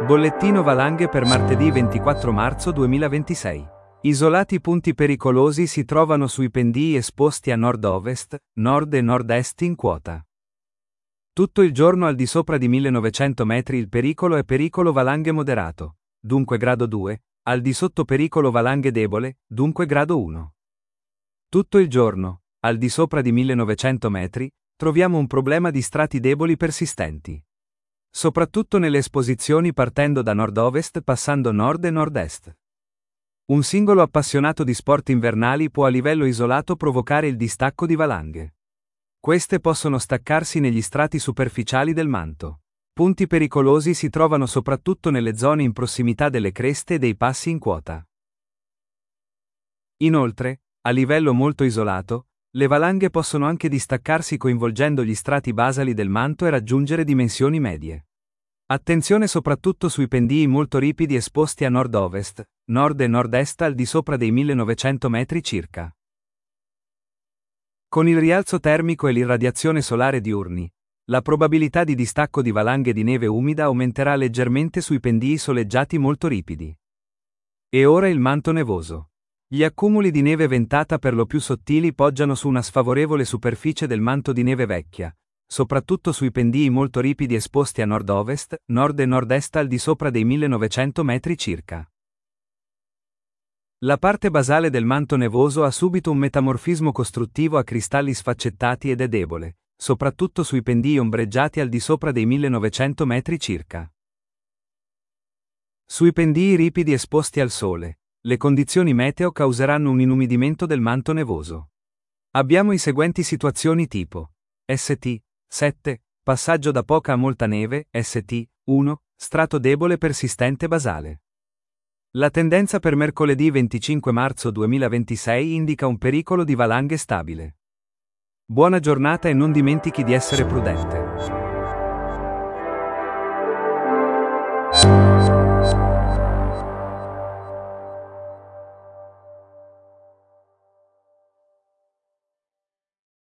Bollettino valanghe per martedì 24 marzo 2026. Isolati punti pericolosi si trovano sui pendii esposti a nord-ovest, nord e nord-est in quota. Tutto il giorno al di sopra di 1900 metri il pericolo è pericolo valanghe moderato, dunque grado 2, al di sotto pericolo valanghe debole, dunque grado 1. Tutto il giorno, al di sopra di 1900 metri, troviamo un problema di strati deboli persistenti. Soprattutto nelle esposizioni partendo da nord-ovest passando nord e nord-est. Un singolo appassionato di sport invernali può a livello isolato provocare il distacco di valanghe. Queste possono staccarsi negli strati superficiali del manto. Punti pericolosi si trovano soprattutto nelle zone in prossimità delle creste e dei passi in quota. Inoltre, a livello molto isolato, le valanghe possono anche distaccarsi coinvolgendo gli strati basali del manto e raggiungere dimensioni medie. Attenzione soprattutto sui pendii molto ripidi esposti a nord-ovest, nord e nord-est al di sopra dei 1900 metri circa. Con il rialzo termico e l'irradiazione solare diurni, la probabilità di distacco di valanghe di neve umida aumenterà leggermente sui pendii soleggiati molto ripidi. E ora il manto nevoso. Gli accumuli di neve ventata per lo più sottili poggiano su una sfavorevole superficie del manto di neve vecchia, soprattutto sui pendii molto ripidi esposti a nord-ovest, nord e nord-est al di sopra dei 1900 metri circa. La parte basale del manto nevoso ha subito un metamorfismo costruttivo a cristalli sfaccettati ed è debole, soprattutto sui pendii ombreggiati al di sopra dei 1900 metri circa. Sui pendii ripidi esposti al sole, le condizioni meteo causeranno un inumidimento del manto nevoso. Abbiamo i seguenti situazioni tipo: St. 7, passaggio da poca a molta neve, St. 1, strato debole persistente basale. La tendenza per mercoledì 25 marzo 2026 indica un pericolo di valanghe stabile. Buona giornata e non dimentichi di essere prudente.